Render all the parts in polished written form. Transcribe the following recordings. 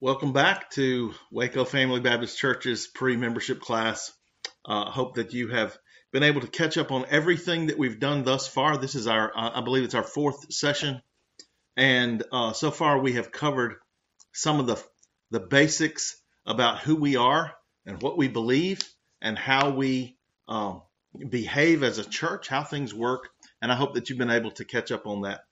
Welcome back to Waco Family Baptist Church's pre-membership class. Hope that you have been able to catch up on everything that we've done thus far. This is I believe it's our fourth session, and so far we have covered some of the basics about who we are and what we believe and how we behave as a church, how things work, and I hope that you've been able to catch up on that.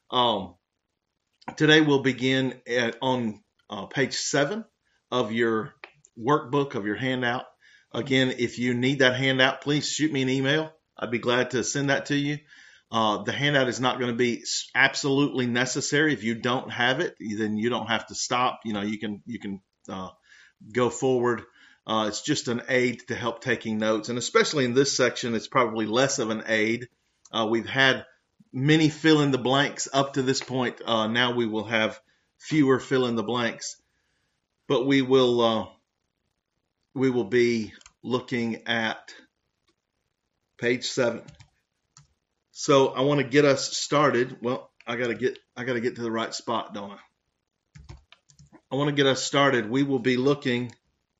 Today we'll begin on page 7 of your workbook, of your handout. Again, if you need that handout, please shoot me an email. I'd be glad to send that to you. The handout is not going to be absolutely necessary. If you don't have it, then you don't have to stop. You can go forward. It's just an aid to help taking notes. And especially in this section, it's probably less of an aid. We've had many fill in the blanks up to this point. Now we will have fewer fill in the blanks, but we will be looking at page 7. So I want to get us started. Well, I gotta get to the right spot, don't I? I want to get us started. We will be looking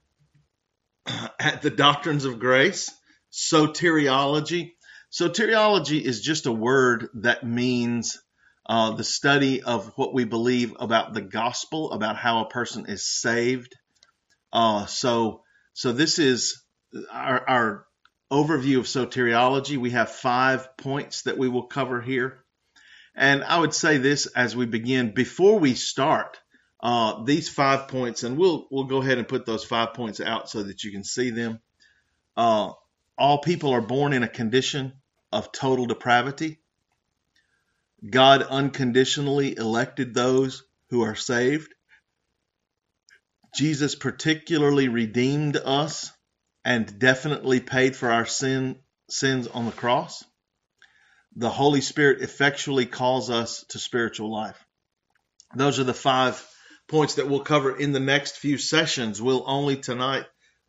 at the doctrines of grace, soteriology. Soteriology is just a word that means the study of what we believe about the gospel, about how a person is saved. So this is our overview of soteriology. We have 5 points that we will cover here. And I would say this as we begin, before we start these 5 points, and we'll go ahead and put those 5 points out so that you can see them. All people are born in a condition of total depravity. God unconditionally elected those who are saved. Jesus particularly redeemed us and definitely paid for our sins on the cross. The Holy Spirit effectually calls us to spiritual life. Those are the 5 points that we'll cover in the next few sessions. We'll only tonight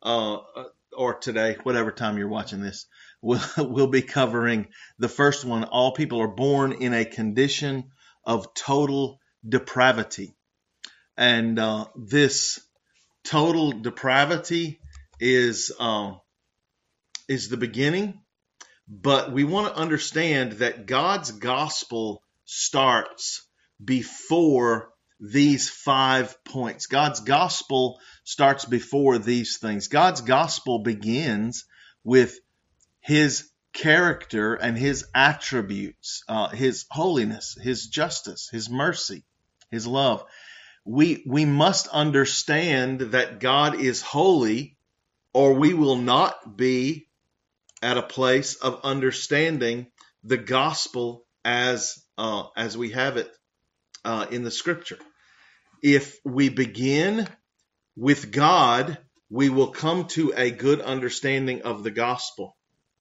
or today, whatever time you're watching this, we'll be covering the first one. All people are born in a condition of total depravity. And this total depravity is the beginning. But we want to understand that God's gospel starts before these 5 points. God's gospel starts before these things. God's gospel begins with His character and His attributes, His holiness, His justice, His mercy, His love. We must understand that God is holy, or we will not be at a place of understanding the gospel as we have it in the Scripture. If we begin with God, we will come to a good understanding of the gospel.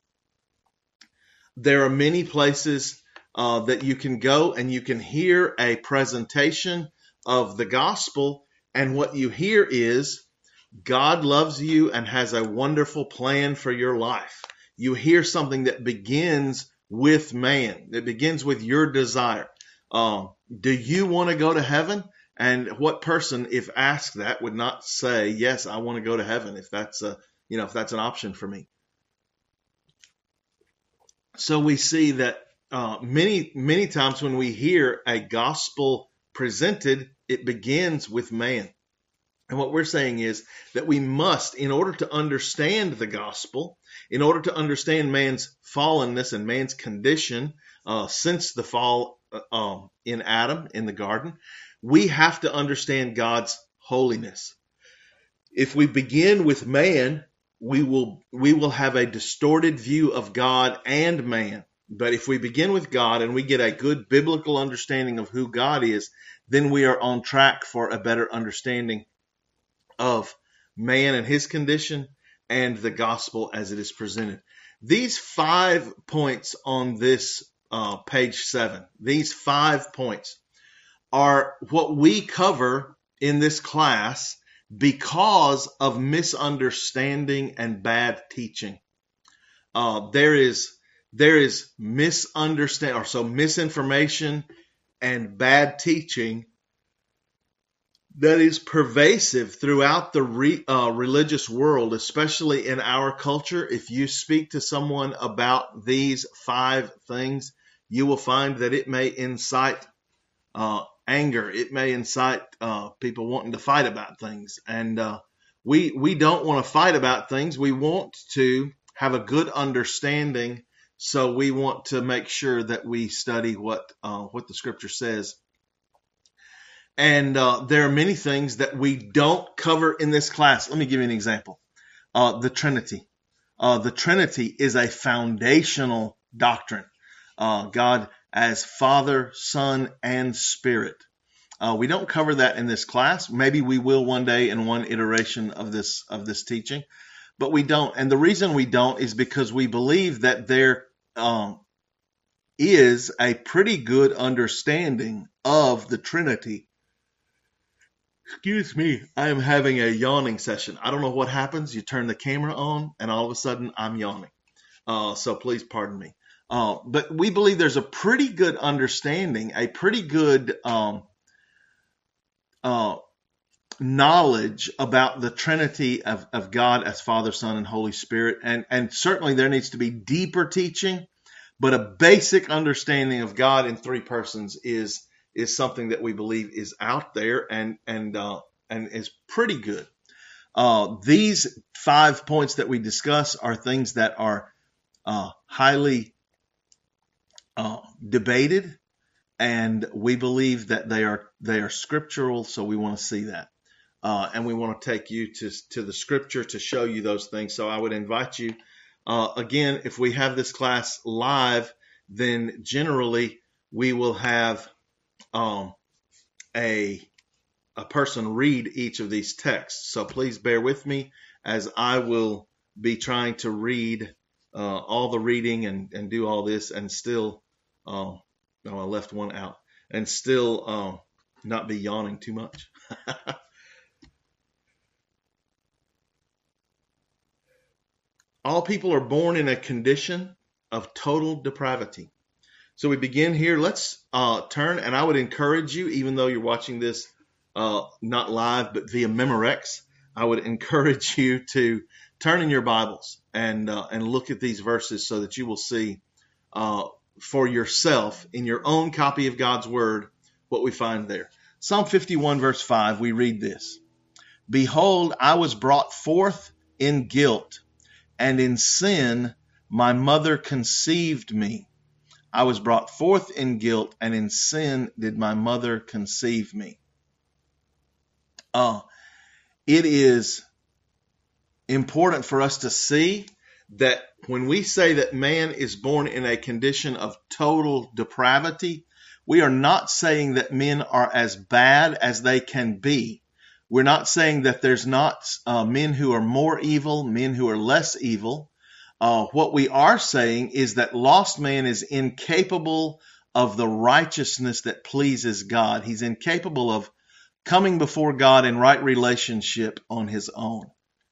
There are many places that you can go and you can hear a presentation of the gospel, and what you hear is God loves you and has a wonderful plan for your life. You hear something that begins with man, that begins with your desire. Do you want to go to heaven? And what person, if asked that, would not say, yes, I want to go to heaven, if that's an option for me? So we see that many times when we hear a gospel presented, it begins with man. And what we're saying is that we must, in order to understand the gospel, in order to understand man's fallenness and man's condition since the fall in Adam in the garden, we have to understand God's holiness. If we begin with man, we will have a distorted view of God and man. But if we begin with God and we get a good biblical understanding of who God is, then we are on track for a better understanding of man and his condition and the gospel as it is presented. These 5 points on this page 7, these 5 points are what we cover in this class because of misunderstanding and bad teaching. There is misunderstanding, or so misinformation and bad teaching that is pervasive throughout the religious world, especially in our culture. If you speak to someone about these 5 things, you will find that it may incite anger. It may incite people wanting to fight about things. And we don't want to fight about things. We want to have a good understanding. So we want to make sure that we study what the Scripture says. And there are many things that we don't cover in this class. Let me give you an example. The Trinity. The Trinity is a foundational doctrine. God as Father, Son, and Spirit. We don't cover that in this class. Maybe we will one day in one iteration of this teaching, but we don't. And the reason we don't is because we believe that there is a pretty good understanding of the Trinity. Excuse me, I am having a yawning session. I don't know what happens. You turn the camera on and all of a sudden I'm yawning. So please pardon me. But we believe there's a pretty good understanding, a pretty good knowledge about the Trinity of God as Father, Son, and Holy Spirit. And certainly there needs to be deeper teaching, but a basic understanding of God in 3 persons is something that we believe is out there and is pretty good. These 5 points that we discuss are things that are highly debated, and we believe that they are scriptural. So we want to see that, and we want to take you to the Scripture to show you those things. So I would invite you again. If we have this class live, then generally we will have a person read each of these texts. So please bear with me as I will be trying to read all the reading and do all this and still, no, I left one out, and still not be yawning too much. All people are born in a condition of total depravity. So we begin here. Let's turn, and I would encourage you, even though you're watching this not live, but via Memorex, I would encourage you to turn in your Bibles and look at these verses so that you will see for yourself in your own copy of God's Word what we find there. Psalm 51 verse 5, we read this. Behold, I was brought forth in guilt, and in sin my mother conceived me. I was brought forth in guilt, and in sin did my mother conceive me. It is important for us to see that when we say that man is born in a condition of total depravity, we are not saying that men are as bad as they can be. We're not saying that there's not men who are more evil, men who are less evil. What we are saying is that lost man is incapable of the righteousness that pleases God. He's incapable of coming before God in right relationship on his own.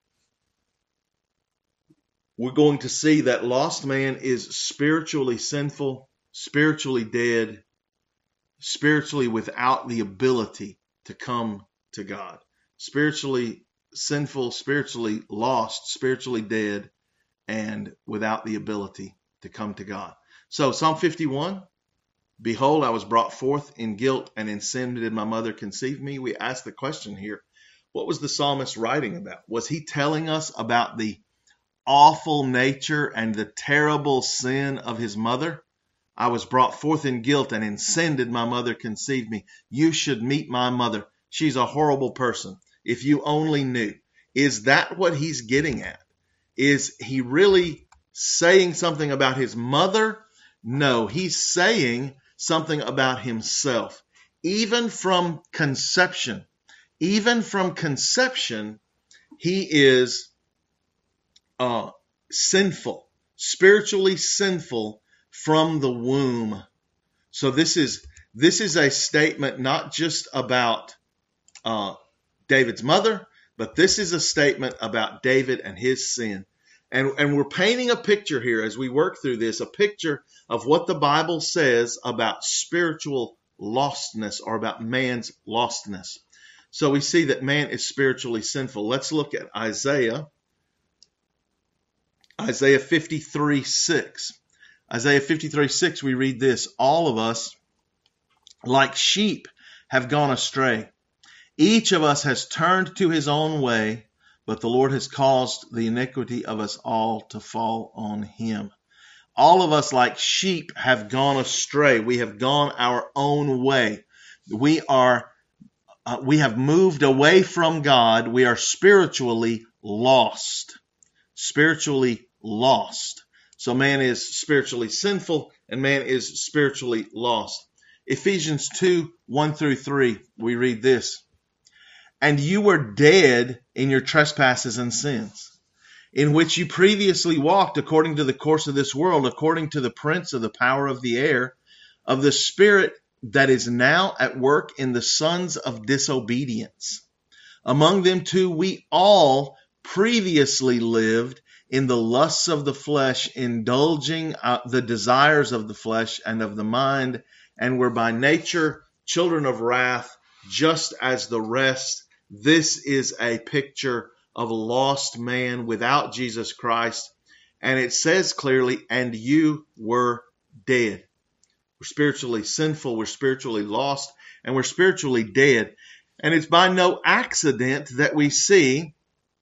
We're going to see that lost man is spiritually sinful, spiritually dead, spiritually without the ability to come to God. Spiritually sinful, spiritually lost, spiritually dead, and without the ability to come to God. So Psalm 51, behold, I was brought forth in guilt, and in sin did my mother conceive me. We ask the question here, what was the psalmist writing about? Was he telling us about the awful nature and the terrible sin of his mother? I was brought forth in guilt, and in sin did my mother conceive me. You should meet my mother. She's a horrible person. If you only knew. Is that what he's getting at? Is he really saying something about his mother? No, he's saying something about himself. Even from conception, he is sinful, spiritually sinful from the womb. So this is a statement not just about David's mother, but this is a statement about David and his sin. And we're painting a picture here as we work through this, a picture of what the Bible says about spiritual lostness or about man's lostness. So we see that man is spiritually sinful. Let's look at Isaiah 53:6. Isaiah 53:6, we read this: all of us, like sheep, have gone astray. Each of us has turned to his own way, but the Lord has caused the iniquity of us all to fall on him. All of us, like sheep, have gone astray. We have gone our own way. We have moved away from God. We are spiritually lost. Spiritually lost. So man is spiritually sinful and man is spiritually lost. Ephesians 2:1-3, we read this: and you were dead in your trespasses and sins, in which you previously walked according to the course of this world, according to the prince of the power of the air, of the spirit that is now at work in the sons of disobedience. Among them too we all previously lived in the lusts of the flesh, indulging the desires of the flesh and of the mind, and were by nature children of wrath, just as the rest. This is a picture of a lost man without Jesus Christ. And it says clearly, and you were dead. We're spiritually sinful, we're spiritually lost, and we're spiritually dead. And it's by no accident that we see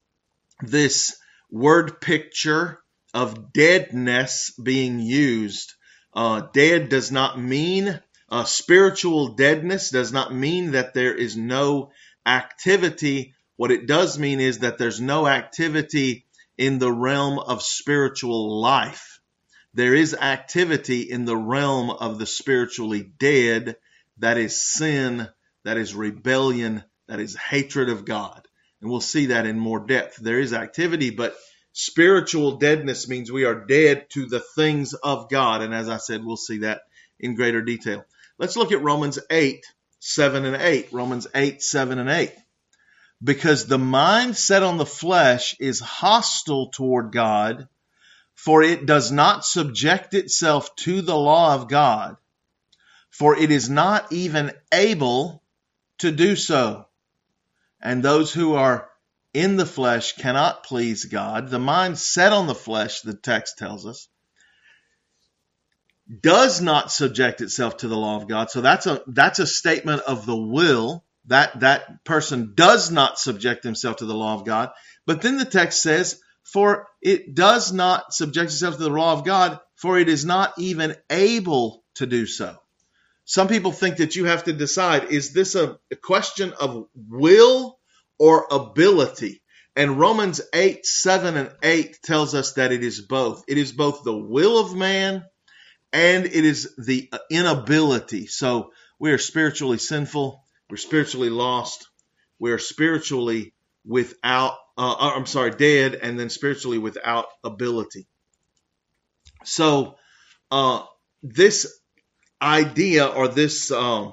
this word picture of deadness being used. Dead does not mean, spiritual deadness does not mean that there is no activity. What it does mean is that there's no activity in the realm of spiritual life. There is activity in the realm of the spiritually dead. That is sin, that is rebellion, that is hatred of God. And we'll see that in more depth. There is activity, but spiritual deadness means we are dead to the things of God. And as I said, we'll see that in greater detail. Let's look at Romans 8:7-8. Romans 8:7-8. Because the mind set on the flesh is hostile toward God, for it does not subject itself to the law of God, for it is not even able to do so. And those who are in the flesh cannot please God. The mind set on the flesh, the text tells us, does not subject itself to the law of God. So that's a statement of the will. That person does not subject himself to the law of God. But then the text says, for it does not subject itself to the law of God, for it is not even able to do so. Some people think that you have to decide, is this a question of will or ability? And Romans 8:7-8 tells us that it is both. It is both the will of man and it is the inability. So we are spiritually sinful. We're spiritually lost. We're spiritually dead, and then spiritually without ability. So this idea or this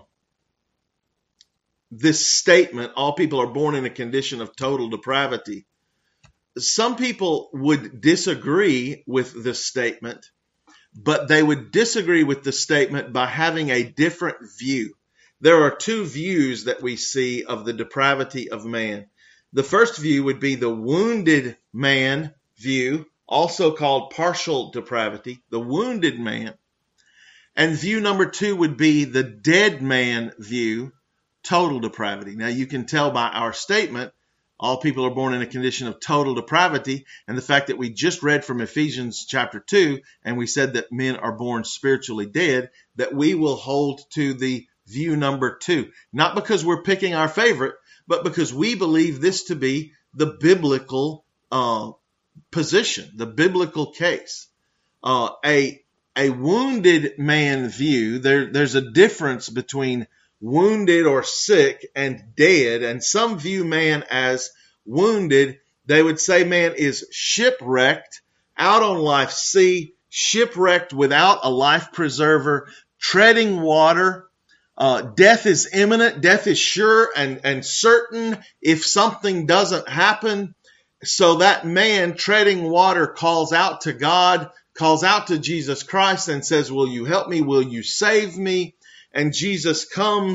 statement, all people are born in a condition of total depravity. Some people would disagree with this statement, but they would disagree with the statement by having a different view. There are two views that we see of the depravity of man. The first view would be the wounded man view, also called partial depravity, the wounded man. And view number two would be the dead man view, total depravity. Now you can tell by our statement, all people are born in a condition of total depravity, and the fact that we just read from Ephesians chapter 2, and we said that men are born spiritually dead, that we will hold to the view number two. Not because we're picking our favorite, but because we believe this to be the biblical position, the biblical case. A wounded man view, there's a difference between wounded or sick and dead, and some view man as wounded. They would say man is shipwrecked, out on life's sea, shipwrecked without a life preserver, treading water. Death is imminent, death is sure and certain if something doesn't happen. So that man treading water calls out to God, calls out to Jesus Christ and says, will you help me? Will you save me? And Jesus comes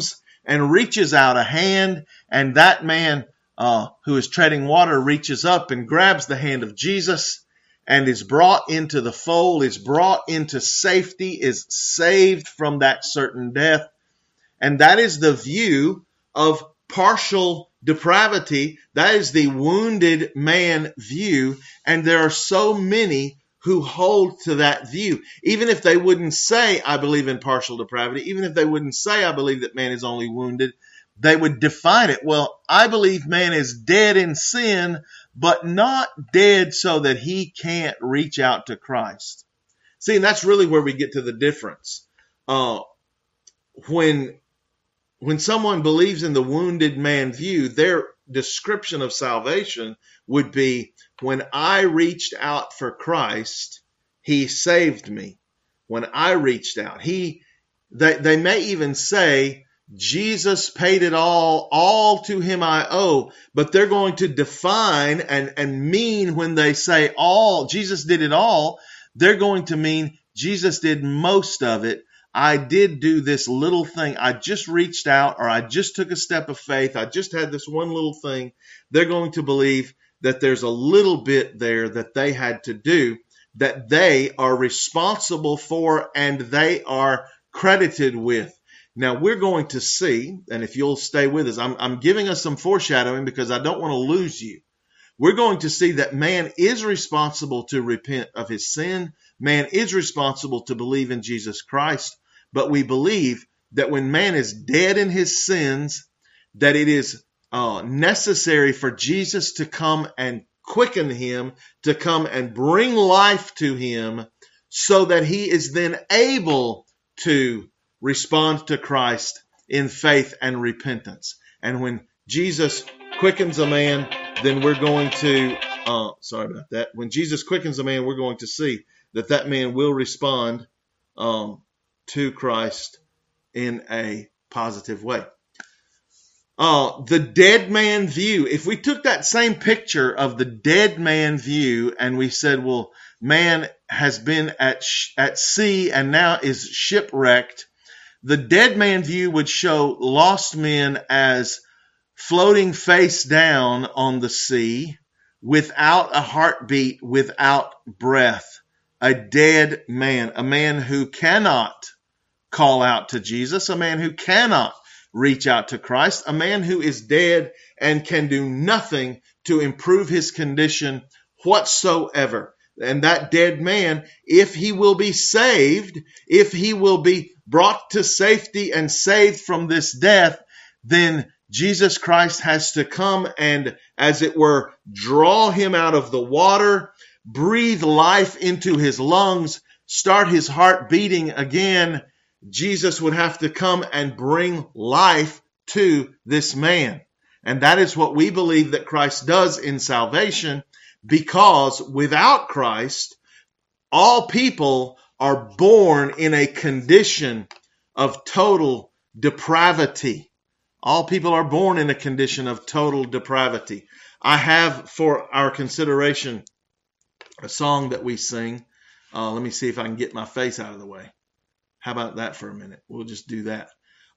and reaches out a hand, and that man who is treading water reaches up and grabs the hand of Jesus and is brought into the fold, is brought into safety, is saved from that certain death. And that is the view of partial depravity. That is the wounded man view. And there are so many who hold to that view. Even if they wouldn't say, I believe in partial depravity, even if they wouldn't say, I believe that man is only wounded, they would define it. Well, I believe man is dead in sin, but not dead so that he can't reach out to Christ. See, and that's really where we get to the difference. When someone believes in the wounded man view, their description of salvation would be, when I reached out for Christ, he saved me. When I reached out, they may even say, Jesus paid it all to him I owe, but they're going to define and mean when they say all, Jesus did it all, they're going to mean Jesus did most of it. I did do this little thing. I just reached out, or I just took a step of faith. I just had this one little thing. They're going to believe that there's a little bit there that they had to do, that they are responsible for and they are credited with. Now we're going to see, and if you'll stay with us, I'm giving us some foreshadowing because I don't want to lose you. We're going to see that man is responsible to repent of his sin. Man is responsible to believe in Jesus Christ. But we believe that when man is dead in his sins, that it is necessary for Jesus to come and quicken him, to come and bring life to him, so that he is then able to respond to Christ in faith and repentance. And when Jesus quickens a man, then we're going to, when Jesus quickens a man, we're going to see that man will respond to Christ in a positive way. The dead man view. If we took that same picture of the dead man view and we said, well, man has been at sea and now is shipwrecked, the dead man view would show lost men as floating face down on the sea without a heartbeat, without breath. A dead man, a man who cannot call out to Jesus, a man who cannot reach out to Christ, a man who is dead and can do nothing to improve his condition whatsoever. And that dead man, if he will be saved, if he will be brought to safety and saved from this death, then Jesus Christ has to come and, as it were, draw him out of the water, breathe life into his lungs, start his heart beating again. Jesus would have to come and bring life to this man. And that is what we believe that Christ does in salvation, because without Christ, all people are born in a condition of total depravity. All people are born in a condition of total depravity. I have for our consideration a song that we sing. Let me see if I can get my face out of the way. How about that for a minute? We'll just do that.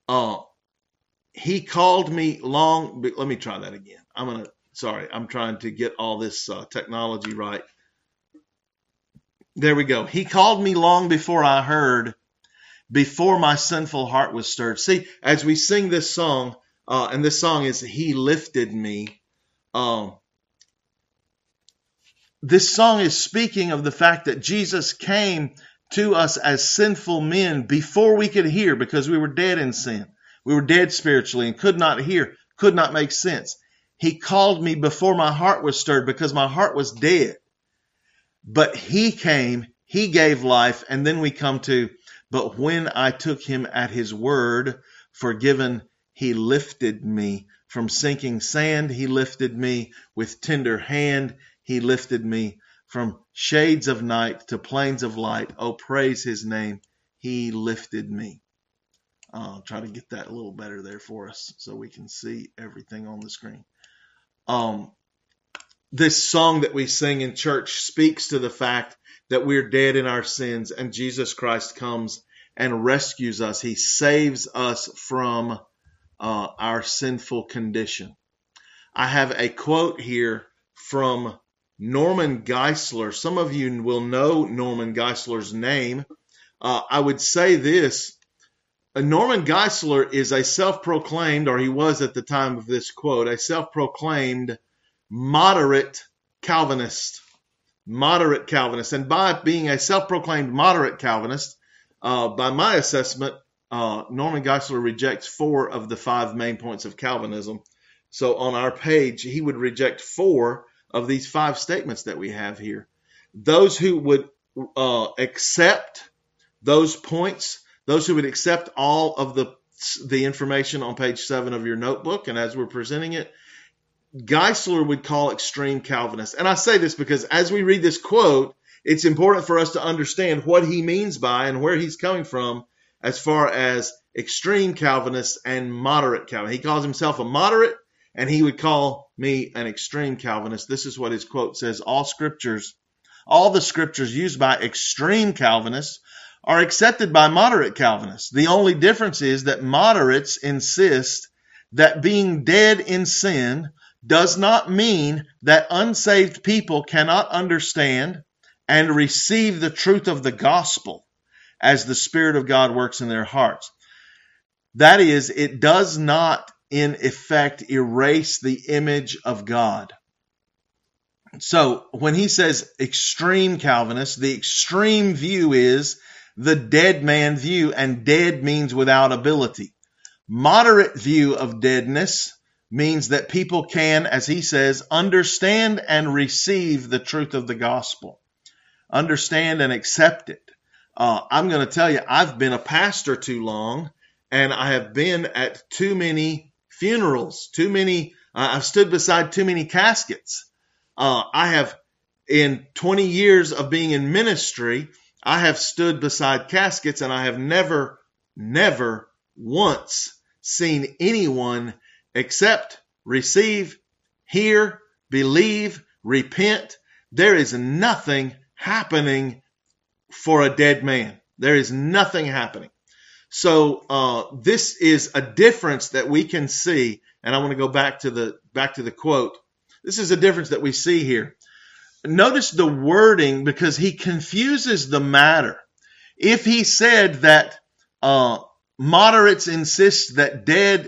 He called me long. Let me try that again. I'm trying to get all this technology right. There we go. He called me long before I heard, before my sinful heart was stirred. See, as we sing this song, and this song is He Lifted Me. This song is speaking of the fact that Jesus came to us as sinful men before we could hear, because we were dead in sin. We were dead spiritually and could not hear, could not make sense. He called me before my heart was stirred, because my heart was dead. But he came, he gave life, and then we come to, but when I took him at his word, forgiven, he lifted me from sinking sand. He lifted me with tender hand. He lifted me from shades of night to plains of light. Oh, praise his name. He lifted me. I'll try to get that a little better there for us so we can see everything on the screen. This song that we sing in church speaks to the fact that we're dead in our sins and Jesus Christ comes and rescues us. He saves us from our sinful condition. I have a quote here from Norman Geisler. Some of you will know Norman Geisler's name. I would say this. Norman Geisler is a self-proclaimed, or he was at the time of this quote, a self-proclaimed moderate Calvinist. Moderate Calvinist. And by being a self-proclaimed moderate Calvinist, by my assessment, Norman Geisler rejects 4 of the 5 main points of Calvinism. So on our page, he would reject 4 of these 5 statements that we have here. Those who would accept those points, those who would accept all of the information on page 7 of your notebook, and as we're presenting it, Geisler would call extreme Calvinists. And I say this because as we read this quote, it's important for us to understand what he means by and where he's coming from as far as extreme Calvinists and moderate Calvinists. He calls himself a moderate, and he would call me an extreme Calvinist. This is what his quote says: all the scriptures used by extreme Calvinists are accepted by moderate Calvinists. The only difference is that moderates insist that being dead in sin does not mean that unsaved people cannot understand and receive the truth of the gospel as the Spirit of God works in their hearts. That is, it does not in effect erase the image of God. So when he says extreme Calvinist, the extreme view is the dead man view, and dead means without ability. Moderate view of deadness means that people can, as he says, understand and receive the truth of the gospel. Understand and accept it. I'm going to tell you, I've been a pastor too long, and I have been at too many funerals, I've stood beside too many caskets. I have, in 20 years of being in ministry, I have stood beside caskets, and I have never once seen anyone accept, receive, hear, believe, repent. There is nothing happening for a dead man. There is nothing happening. So this is a difference that we can see, and I want to go back to the quote. This is a difference that we see here. Notice the wording, because he confuses the matter. If he said that moderates insist that dead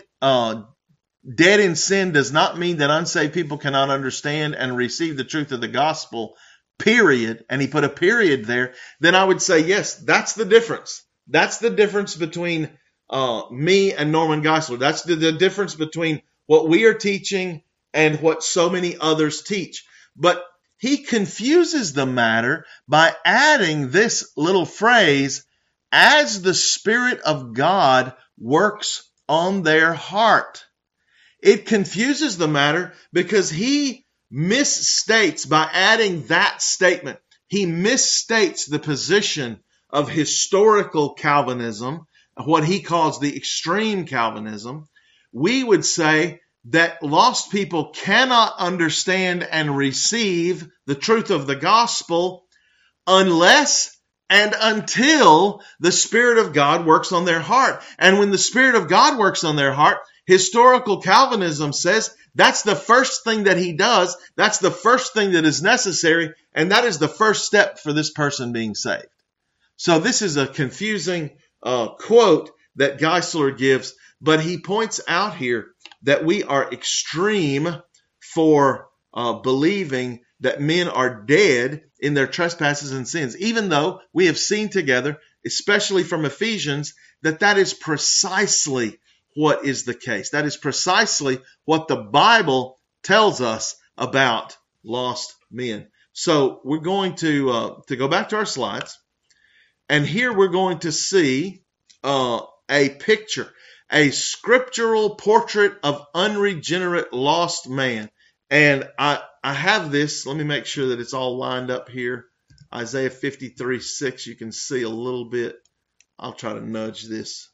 in sin does not mean that unsaved people cannot understand and receive the truth of the gospel, period, and he put a period there, then I would say, yes, that's the difference. That's the difference between me and Norman Geisler. That's the difference between what we are teaching and what so many others teach. But he confuses the matter by adding this little phrase, as the Spirit of God works on their heart. It confuses the matter because he misstates, by adding that statement, he misstates the position of historical Calvinism, what he calls the extreme Calvinism. We would say that lost people cannot understand and receive the truth of the gospel unless and until the Spirit of God works on their heart. And when the Spirit of God works on their heart, historical Calvinism says that's the first thing that he does. That's the first thing that is necessary. And that is the first step for this person being saved. So this is a confusing quote that Geisler gives, but he points out here that we are extreme for believing that men are dead in their trespasses and sins, even though we have seen together, especially from Ephesians, that is precisely what is the case. That is precisely what the Bible tells us about lost men. So we're going to go back to our slides. And here we're going to see a picture, a scriptural portrait of unregenerate lost man. And I have this. Let me make sure that it's all lined up here. Isaiah 53:6. You can see a little bit. I'll try to nudge this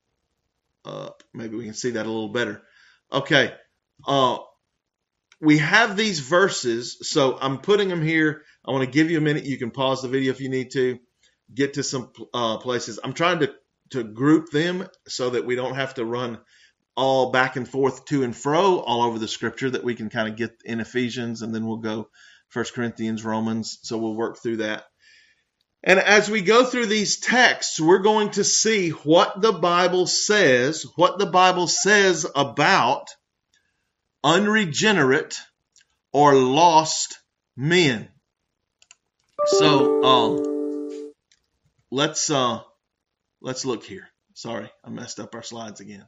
up. Maybe we can see that a little better. Okay. We have these verses. So I'm putting them here. I want to give you a minute. You can pause the video if you need to. Get to some places. I'm trying to group them so that we don't have to run all back and forth to and fro all over the scripture that we can kind of get in Ephesians, and then we'll go 1 Corinthians, Romans. So we'll work through that. And as we go through these texts, we're going to see what the Bible says about unregenerate or lost men. So let's look here. Sorry, I messed up our slides again.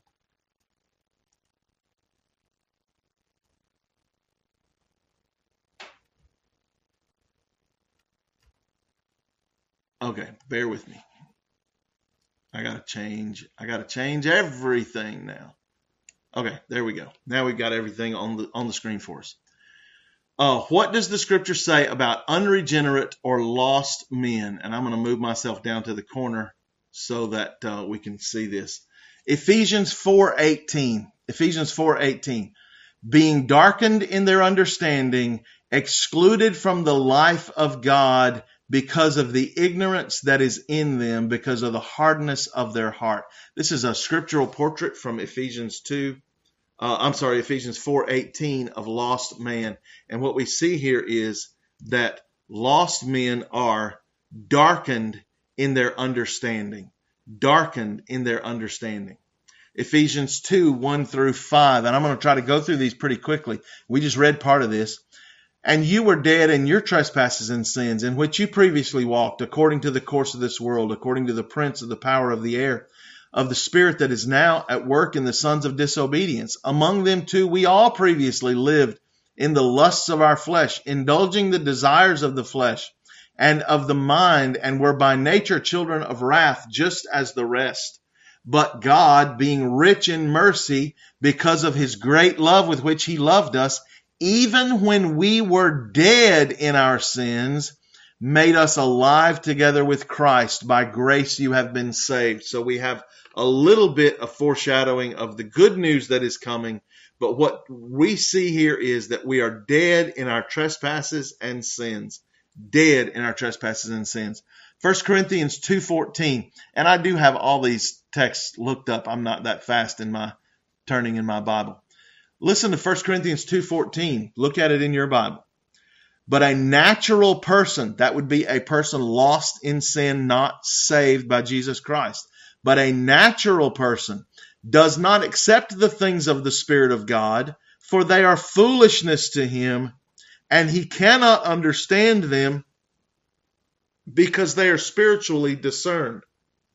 Okay, bear with me. I gotta change everything now. Okay, there we go. Now we've got everything on the screen for us. What does the scripture say about unregenerate or lost men? And I'm going to move myself down to the corner so that we can see this. Ephesians 4:18. Being darkened in their understanding, excluded from the life of God because of the ignorance that is in them, because of the hardness of their heart. This is a scriptural portrait from Ephesians 4:18 of lost man. And what we see here is that lost men are darkened in their understanding. Darkened in their understanding. Ephesians 2:1-5. And I'm going to try to go through these pretty quickly. We just read part of this. And you were dead in your trespasses and sins, in which you previously walked, according to the course of this world, according to the prince of the power of the air, of the spirit that is now at work in the sons of disobedience. Among them too we all previously lived in the lusts of our flesh, indulging the desires of the flesh and of the mind, and were by nature children of wrath, just as the rest. But God, being rich in mercy, because of his great love with which he loved us, even when we were dead in our sins, made us alive together with Christ. By grace you have been saved. So we have a little bit of foreshadowing of the good news that is coming. But what we see here is that we are dead in our trespasses and sins. Dead in our trespasses and sins. 1 Corinthians 2:14. And I do have all these texts looked up. I'm not that fast in my turning in my Bible. Listen to 1 Corinthians 2:14. Look at it in your Bible. But a natural person, that would be a person lost in sin, not saved by Jesus Christ. But a natural person does not accept the things of the Spirit of God, for they are foolishness to him, and he cannot understand them because they are spiritually discerned.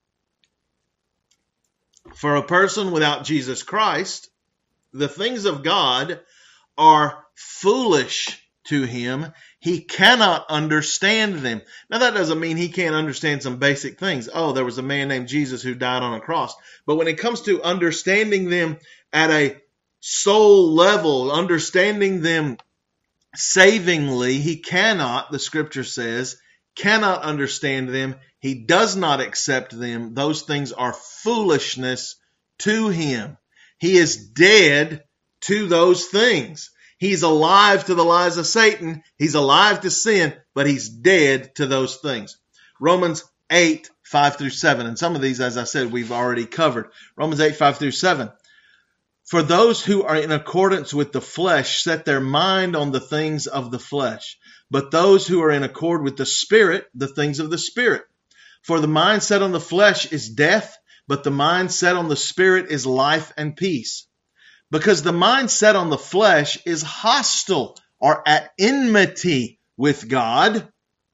For a person without Jesus Christ, the things of God are foolish to him. He cannot understand them. Now, that doesn't mean he can't understand some basic things. Oh, there was a man named Jesus who died on a cross. But when it comes to understanding them at a soul level, understanding them savingly, he cannot, the scripture says, cannot understand them. He does not accept them. Those things are foolishness to him. He is dead to those things. He's alive to the lies of Satan. He's alive to sin, but he's dead to those things. Romans 8:5-7. And some of these, as I said, we've already covered. Romans 8:5-7. For those who are in accordance with the flesh set their mind on the things of the flesh, but those who are in accord with the Spirit, the things of the Spirit. For the mind set on the flesh is death, but the mind set on the Spirit is life and peace. Because the mind set on the flesh is hostile or at enmity with God.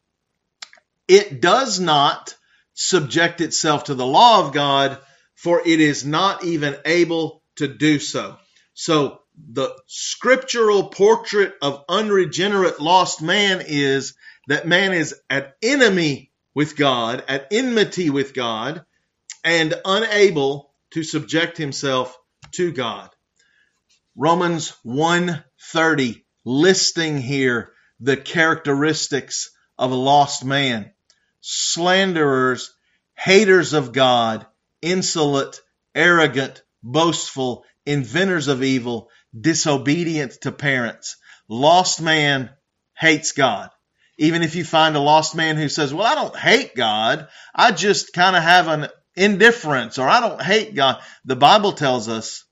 It does not subject itself to the law of God, for it is not even able to do so. So the scriptural portrait of unregenerate lost man is that man is at enemy with God, at enmity with God, and unable to subject himself to God. Romans 1:30, listing here the characteristics of a lost man. Slanderers, haters of God, insolent, arrogant, boastful, inventors of evil, disobedient to parents. Lost man hates God. Even if you find a lost man who says, well, I don't hate God, I just kind of have an indifference, or I don't hate God. The Bible tells us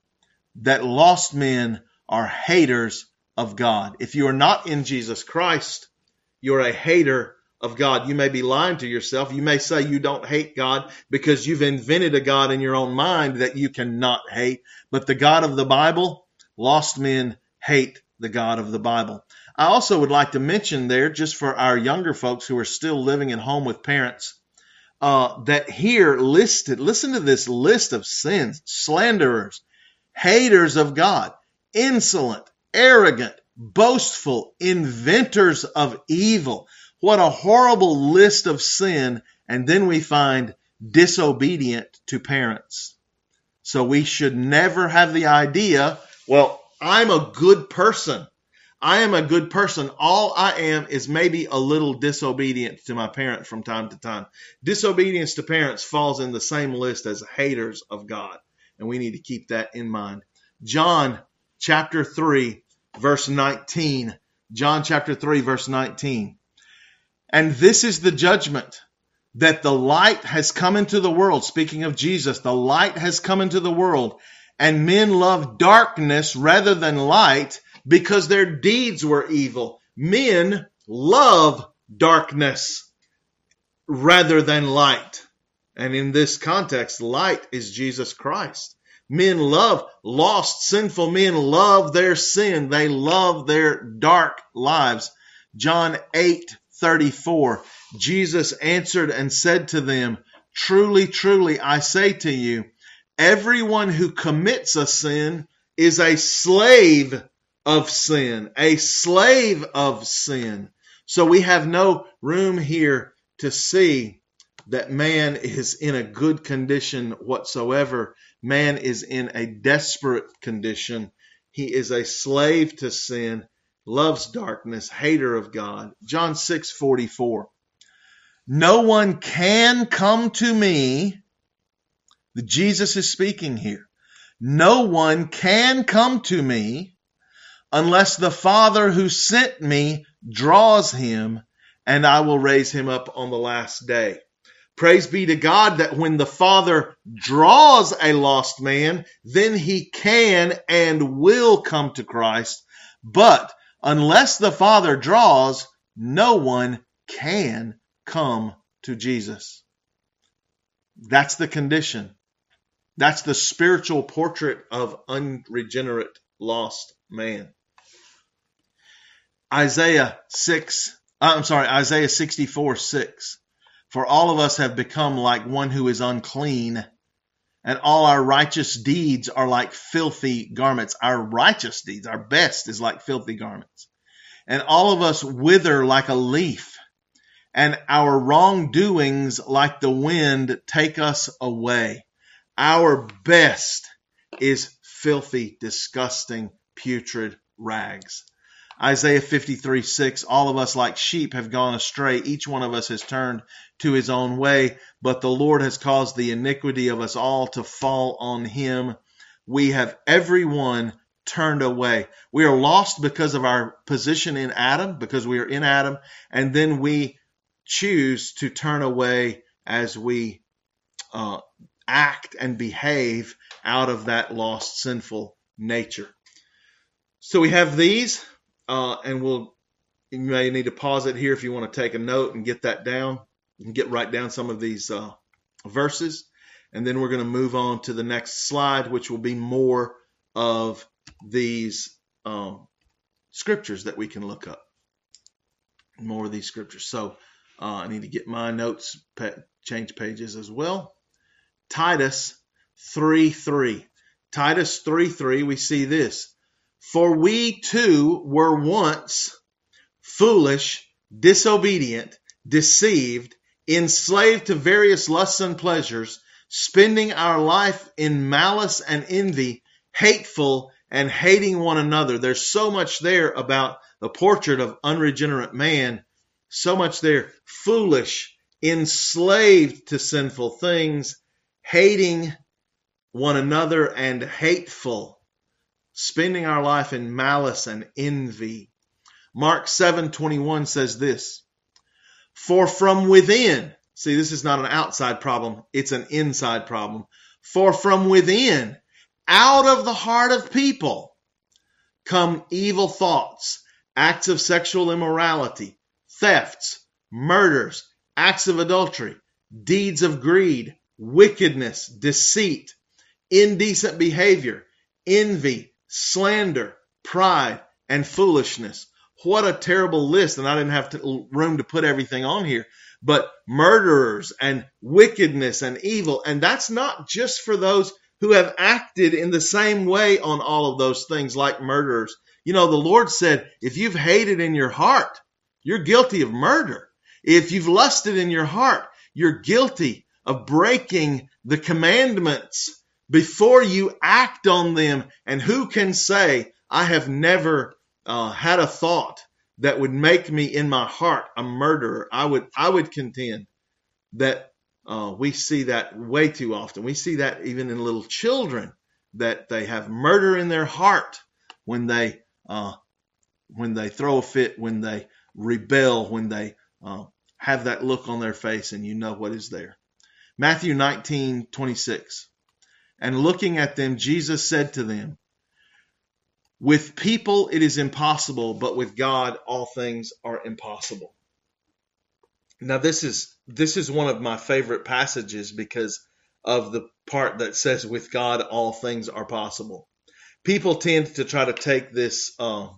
that lost men are haters of God. If you are not in Jesus Christ, you're a hater of God. You may be lying to yourself. You may say you don't hate God because you've invented a God in your own mind that you cannot hate. But the God of the Bible, lost men hate the God of the Bible. I also would like to mention there, just for our younger folks who are still living at home with parents, that here listed, listen to this list of sins: slanderers, haters of God, insolent, arrogant, boastful, inventors of evil. What a horrible list of sin. And then we find disobedient to parents. So we should never have the idea, well, I'm a good person. I am a good person. All I am is maybe a little disobedient to my parent from time to time. Disobedience to parents falls in the same list as haters of God. And we need to keep that in mind. John chapter 3, verse 19. John chapter 3, verse 19. And this is the judgment, that the light has come into the world. Speaking of Jesus, the light has come into the world, and men love darkness rather than light because their deeds were evil. Men love darkness rather than light. And in this context, light is Jesus Christ. Men love, lost, sinful men love their sin. They love their dark lives. John 8:34, Jesus answered and said to them, truly, truly, I say to you, everyone who commits a sin is a slave of sin, a slave of sin. So we have no room here to see that man is in a good condition whatsoever. Man is in a desperate condition. He is a slave to sin, loves darkness, hater of God. John 6:44. No one can come to me. Jesus is speaking here. No one can come to me unless the Father who sent me draws him, and I will raise him up on the last day. Praise be to God that when the Father draws a lost man, then he can and will come to Christ. But unless the Father draws, no one can come to Jesus. That's the condition. That's the spiritual portrait of unregenerate, lost man. Isaiah 64:6. For all of us have become like one who is unclean, and all our righteous deeds are like filthy garments. Our righteous deeds, our best, is like filthy garments. And all of us wither like a leaf, and our wrongdoings like the wind take us away. Our best is filthy, disgusting, putrid rags. Isaiah 53:6, all of us like sheep have gone astray. Each one of us has turned to his own way, but the Lord has caused the iniquity of us all to fall on him. We have everyone turned away. We are lost because of our position in Adam, because we are in Adam, and then we choose to turn away as we act and behave out of that lost, sinful nature. So we have these. And you may need to pause it here if you want to take a note and get that down. You can write down some of these verses. And then we're going to move on to the next slide, which will be more of these scriptures that we can look up. More of these scriptures. So I need to get my notes, change pages as well. Titus 3:3. Titus 3:3, we see this. For we too were once foolish, disobedient, deceived, enslaved to various lusts and pleasures, spending our life in malice and envy, hateful and hating one another. There's so much there about the portrait of unregenerate man. So much there. Foolish, enslaved to sinful things, hating one another, and hateful. Spending our life in malice and envy. Mark 7:21 says this. For from within, see, this is not an outside problem, it's an inside problem. For from within, out of the heart of people come evil thoughts, acts of sexual immorality, thefts, murders, acts of adultery, deeds of greed, wickedness, deceit, indecent behavior, envy, slander, pride, and foolishness. What a terrible list. And I didn't have room to put everything on here. But murderers and wickedness and evil. And that's not just for those who have acted in the same way on all of those things, like murderers. You know, the Lord said, if you've hated in your heart, you're guilty of murder. If you've lusted in your heart, you're guilty of breaking the commandments before you act on them. And who can say, I have never had a thought that would make me in my heart a murderer? I would contend that we see that way too often. We see that even in little children, that they have murder in their heart when they throw a fit, when they rebel, when they have that look on their face, and you know what is there. Matthew 19:26. And looking at them, Jesus said to them, with people it is impossible, but with God all things are impossible. Now this is one of my favorite passages because of the part that says with God all things are possible. People tend to try to take this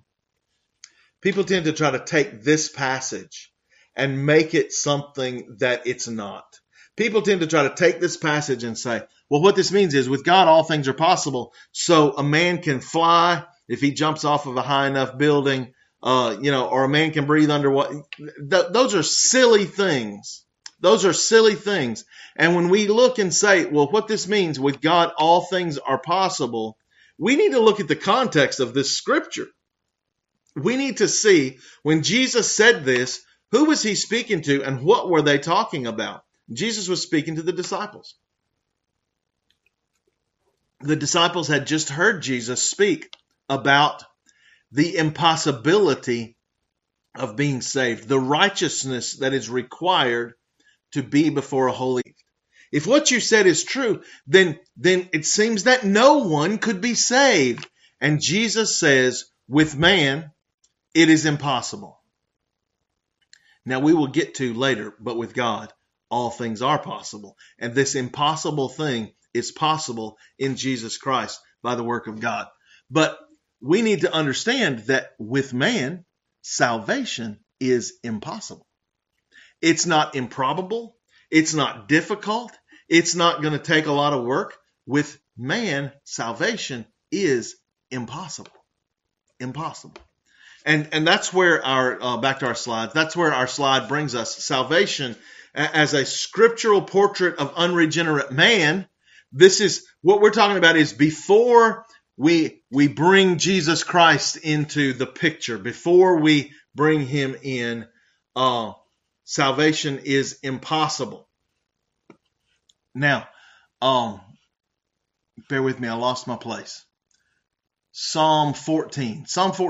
passage and make it something that it's not. People tend to try to take this passage and say, well, what this means is with God all things are possible. So a man can fly if he jumps off of a high enough building, or a man can breathe underwater. Those are silly things. Those are silly things. And when we look and say, well, what this means, with God all things are possible, we need to look at the context of this scripture. We need to see when Jesus said this, who was he speaking to and what were they talking about? Jesus was speaking to the disciples. The disciples had just heard Jesus speak about the impossibility of being saved, the righteousness that is required to be before a holy. If what you said is true, then it seems that no one could be saved. And Jesus says, with man, it is impossible. Now we will get to later, but with God, all things are possible. And this impossible thing is possible in Jesus Christ by the work of God. But we need to understand that with man, salvation is impossible. It's not improbable. It's not difficult. It's not going to take a lot of work. With man, salvation is impossible. Impossible. And that's where our, back to our slides, that's where our slide brings us. Salvation as a scriptural portrait of unregenerate man. This is what we're talking about is before we bring Jesus Christ into the picture, before we bring him in, salvation is impossible. Now, bear with me, I lost my place. Psalm 14.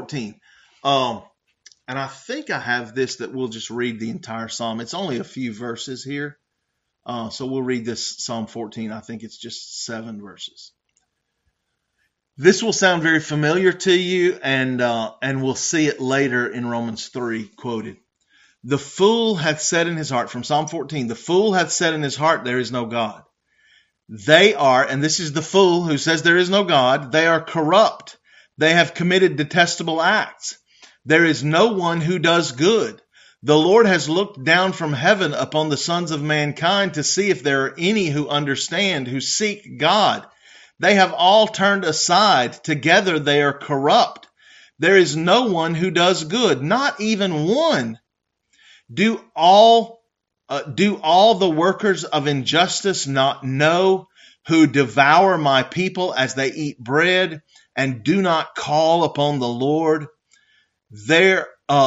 And I think I have this that we'll just read the entire Psalm. It's only a few verses here. So we'll read this Psalm 14. I think it's just 7 verses. This will sound very familiar to you, and we'll see it later in Romans 3 quoted. The fool hath said in his heart, from Psalm 14, the fool hath said in his heart, there is no God. They are, and this is the fool who says there is no God, they are corrupt. They have committed detestable acts. There is no one who does good. The Lord has looked down from heaven upon the sons of mankind to see if there are any who understand, who seek God. They have all turned aside. Together they are corrupt. There is no one who does good, not even one. Do all the workers of injustice not know, who devour my people as they eat bread and do not call upon the Lord? There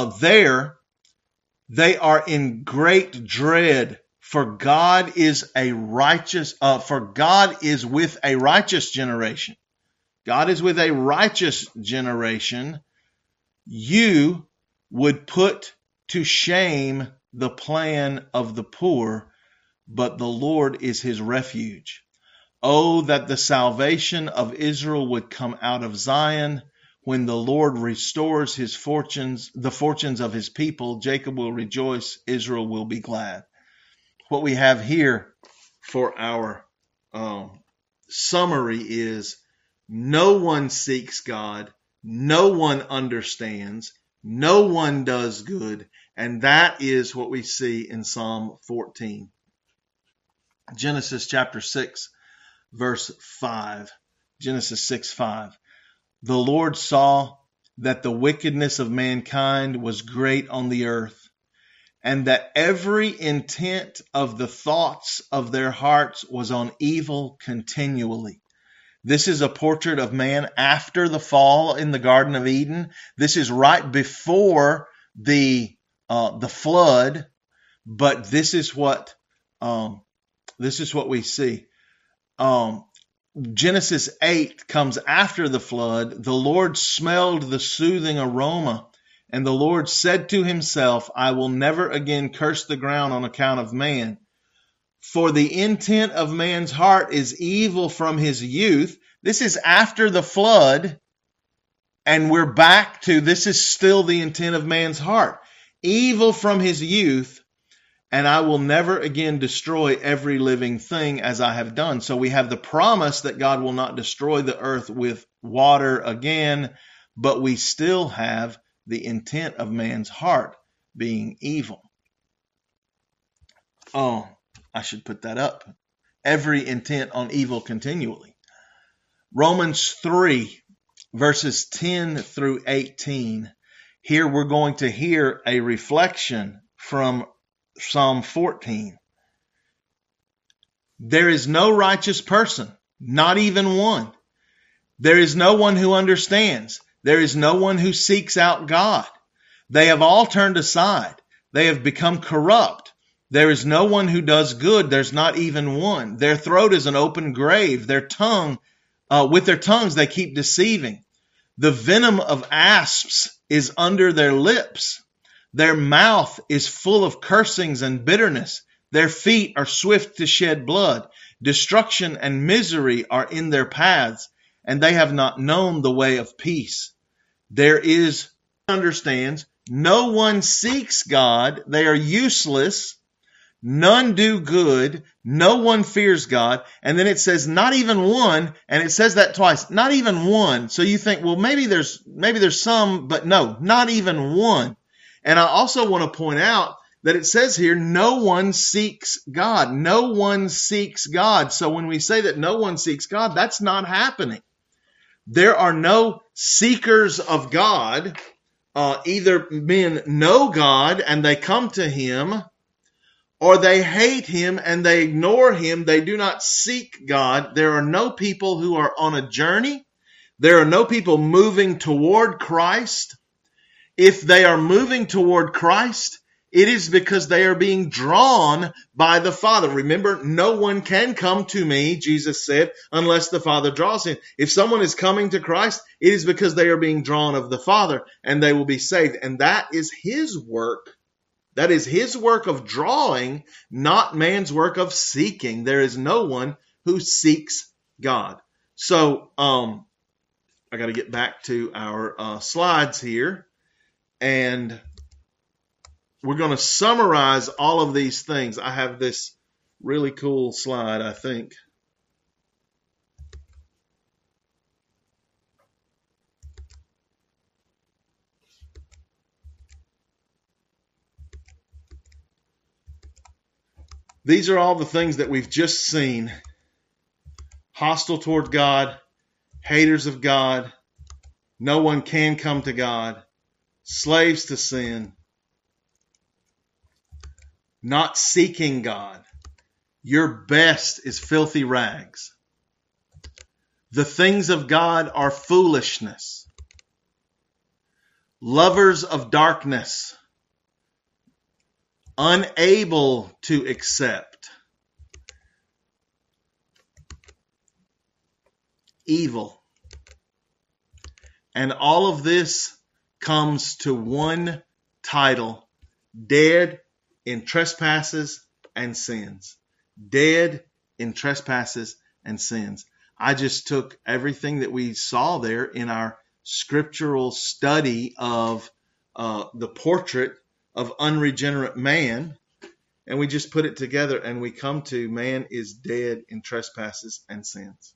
they are in great dread, for God is with a righteous generation. God is with a righteous generation. You would put to shame the plan of the poor, but the Lord is his refuge. Oh, that the salvation of Israel would come out of Zion. When the Lord restores his fortunes, the fortunes of his people, Jacob will rejoice, Israel will be glad. What we have here for our summary is no one seeks God, no one understands, no one does good, and that is what we see in Psalm 14. Genesis chapter 6, verse 5. Genesis 6:5. The Lord saw that the wickedness of mankind was great on the earth, and that every intent of the thoughts of their hearts was on evil continually. This is a portrait of man after the fall in the Garden of Eden. This is right before the flood, but this is what we see. Genesis 8 comes after the flood. The Lord smelled the soothing aroma, and the Lord said to himself, I will never again curse the ground on account of man. For the intent of man's heart is evil from his youth. This is after the flood, and we're back to this is still the intent of man's heart. Evil from his youth, and I will never again destroy every living thing as I have done. So we have the promise that God will not destroy the earth with water again, but we still have the intent of man's heart being evil. Oh, I should put that up. Every intent on evil continually. Romans 3, verses 10 through 18. Here we're going to hear a reflection from Psalm 14. There is no righteous person, not even one. There is no one who understands. There is no one who seeks out God. They have all turned aside. They have become corrupt. There is no one who does good. There's not even one. Their throat is an open grave. Their tongue, with their tongues, they keep deceiving. The venom of asps is under their lips. Their mouth is full of cursings and bitterness. Their feet are swift to shed blood. Destruction and misery are in their paths, and they have not known the way of peace. There is understands. No one seeks God. They are useless. None do good. No one fears God. And then it says not even one, and it says that twice. Not even one. So you think, well, maybe there's some, but no, not even one. And I also want to point out that it says here, no one seeks God. No one seeks God. So when we say that no one seeks God, that's not happening. There are no seekers of God. Either men know God and they come to him, or they hate him and they ignore him. They do not seek God. There are no people who are on a journey. There are no people moving toward Christ. If they are moving toward Christ, it is because they are being drawn by the Father. Remember, no one can come to me, Jesus said, unless the Father draws him. If someone is coming to Christ, it is because they are being drawn of the Father, and they will be saved. And that is his work. That is his work of drawing, not man's work of seeking. There is no one who seeks God. So, I got to get back to our slides here. And we're going to summarize all of these things. I have this really cool slide, I think. These are all the things that we've just seen. Hostile toward God, haters of God, no one can come to God, slaves to sin, not seeking God. Your best is filthy rags. The things of God are foolishness. Lovers of darkness, unable to accept. Evil. And all of this comes to one title: dead in trespasses and sins. Dead in trespasses and sins. I just took everything that we saw there in our scriptural study of the portrait of unregenerate man, and we just put it together, and we come to man is dead in trespasses and sins.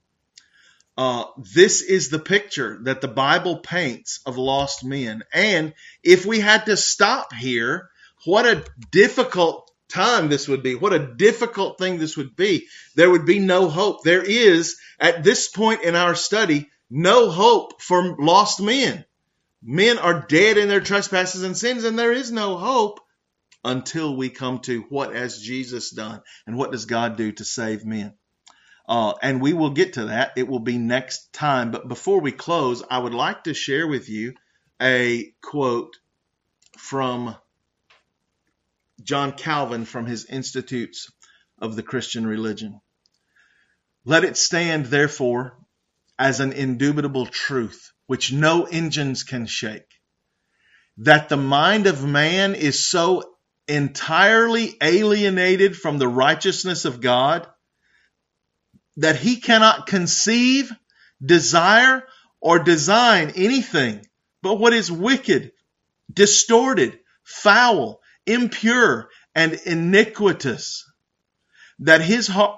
This is the picture that the Bible paints of lost men. And if we had to stop here, what a difficult time this would be. What a difficult thing this would be. There would be no hope. There is, at this point in our study, no hope for lost men. Men are dead in their trespasses and sins, and there is no hope until we come to what has Jesus done and what does God do to save men. And we will get to that. It will be next time. But before we close, I would like to share with you a quote from John Calvin from his Institutes of the Christian Religion. Let it stand, therefore, as an indubitable truth, which no engines can shake, that the mind of man is so entirely alienated from the righteousness of God that he cannot conceive, desire, or design anything but what is wicked, distorted, foul, impure, and iniquitous. That his heart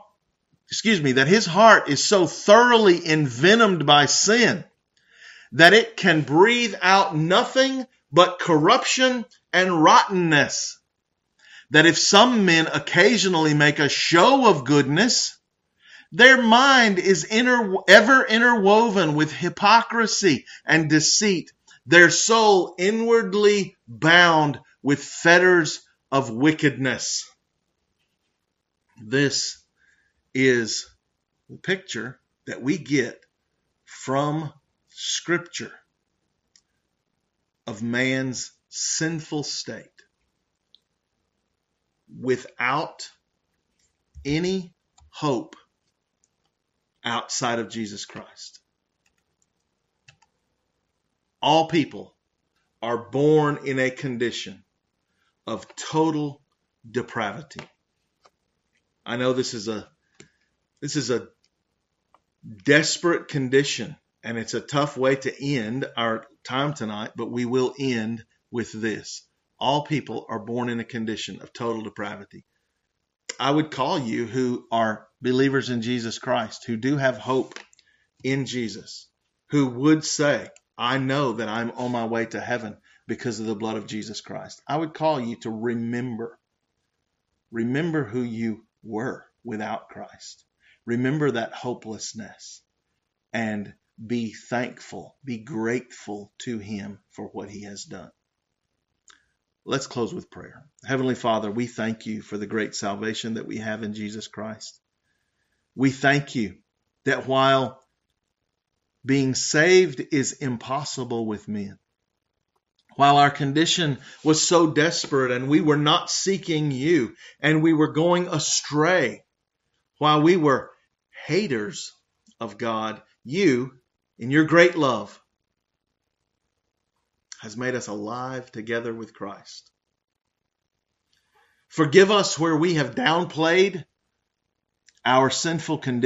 is so thoroughly envenomed by sin that it can breathe out nothing but corruption and rottenness. That if some men occasionally make a show of goodness, their mind is ever interwoven with hypocrisy and deceit, their soul inwardly bound with fetters of wickedness. This is the picture that we get from Scripture of man's sinful state without any hope outside of Jesus Christ. All people are born in a condition of total depravity. I know this is a desperate condition, and it's a tough way to end our time tonight, but we will end with this. All people are born in a condition of total depravity. I would call you who are believers in Jesus Christ, who do have hope in Jesus, who would say, I know that I'm on my way to heaven because of the blood of Jesus Christ. I would call you to remember who you were without Christ. Remember that hopelessness and be thankful, be grateful to Him for what He has done. Let's close with prayer. Heavenly Father, we thank you for the great salvation that we have in Jesus Christ. We thank you that while being saved is impossible with men, while our condition was so desperate and we were not seeking you and we were going astray, while we were haters of God, you, in your great love, has made us alive together with Christ. Forgive us where we have downplayed our sinful condition.